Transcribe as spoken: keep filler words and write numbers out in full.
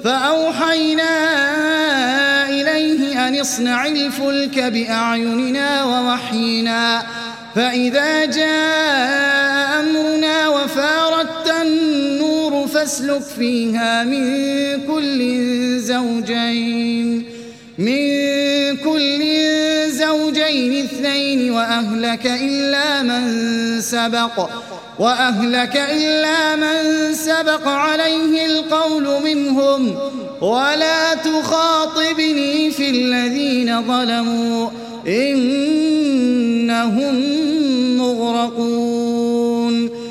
فأوحينا إليه أن اصنع الفلك بأعيننا ووحينا فإذا جاء أمرنا وفاردت النور فاسلك فيها من كل زوجين من كل زوجين اثنين وأهلك إلا من سبق وأهلك إلا من سبق عليه القول منهم ولا تخاطبني في الذين ظلموا إنهم مغرقون.